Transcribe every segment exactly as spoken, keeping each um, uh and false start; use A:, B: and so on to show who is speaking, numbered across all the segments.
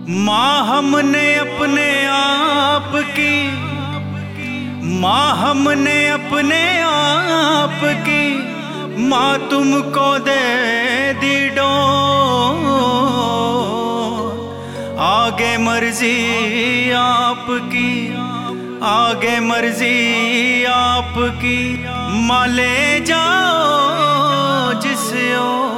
A: माँ हमने अपने आप की, माँ हमने अपने आप की, माँ तुमको दे दी डोर। आगे मर्जी आपकी, आगे मर्जी आपकी, माँ ले जाओ जिस ओर।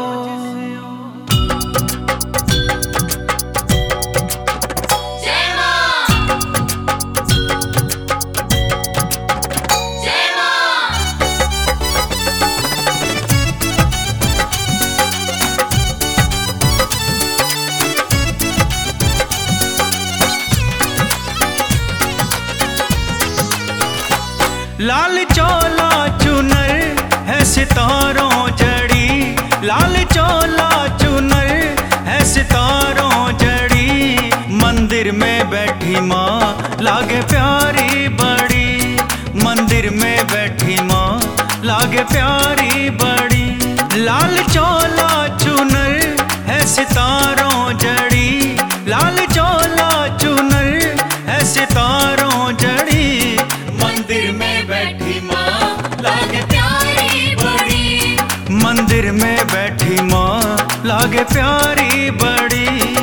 A: लाल चोला चुनर है सितारों जड़ी, लाल चोला चुनर है सितारों जड़ी। मंदिर में बैठी माँ लागे प्यारी बड़ी, मंदिर में बैठी माँ लागे प्यारी बड़ी। लाल चोला चुनर है सितारों जड़ी, लाल चोला चुनर है सितारों जड़ी।
B: मंदिर में बैठी माँ लागे प्यारी बड़ी,
A: मंदिर में बैठी माँ लागे प्यारी बड़ी।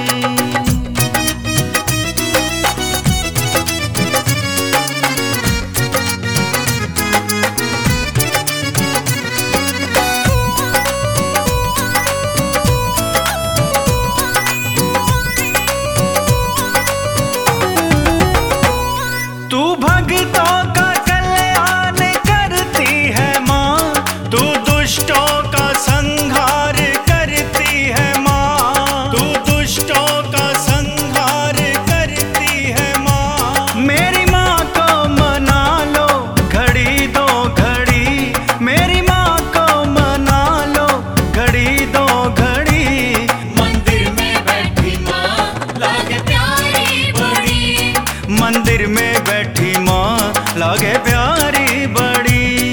A: तू भक्तों का कल्याण करती है माँ, तू दुष्टों का संहार करती है माँ, तू दुष्टों का संहार करती है माँ। मेरी माँ को मना लो घड़ी दो घड़ी, मेरी माँ को मना लो घड़ी दो घड़ी।
B: मंदिर में बैठी माँ लागे प्यारी बड़ी,
A: मंदिर में बैठी माँ लागे प्यारी बड़ी।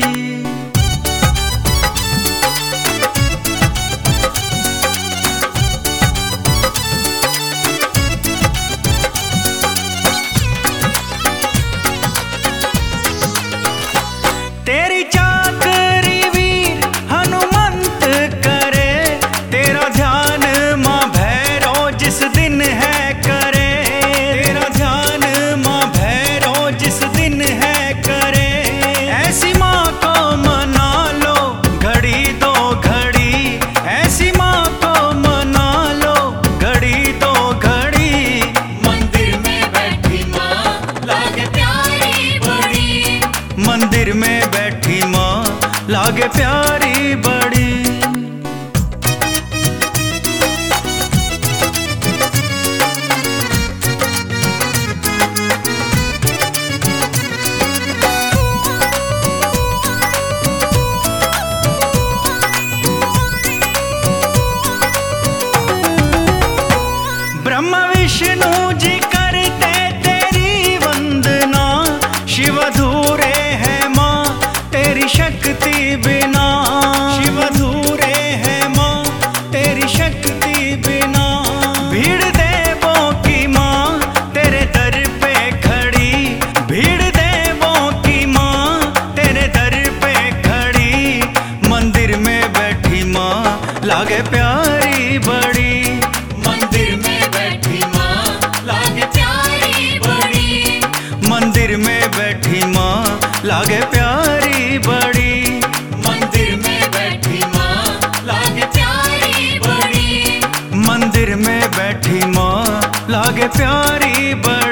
A: तेरी चाकरी वीर हनुमंत करे, तेरा ध्यान माँ भैरो जिस दिन है करे, तेरा ध्यान माँ भैरो जिस दिन है करे। ऐसी माँ को मना लो घड़ी दो घड़ी, ऐसी माँ को मना लो घड़ी दो घड़ी।
B: मंदिर में बैठी माँ लागे प्यारी बड़ी,
A: मंदिर में बैठी माँ लागे प्यारी बड़ी। ब्रह्मा विष्णु जी करते तेरी वंदना, शिव अधूरे है माँ तेरी शक्ति बिना, शिव अधूरे है माँ तेरी शक्ति बिना। भीड़ देवों की माँ तेरे दर पे खड़ी, भीड़ देवों की माँ तेरे दर पे खड़ी। मंदिर में बैठी माँ लागे प्यारी बड़ी,
B: मंदिर में बैठी माँ लागे प्यारी बड़ी,
A: मंदिर में बैठी माँ लागे प्यारी बड़ी।
B: मंदिर में बैठी माँ लागे प्यारी बड़ी,
A: मंदिर में बैठी माँ लागे प्यारी बड़ी।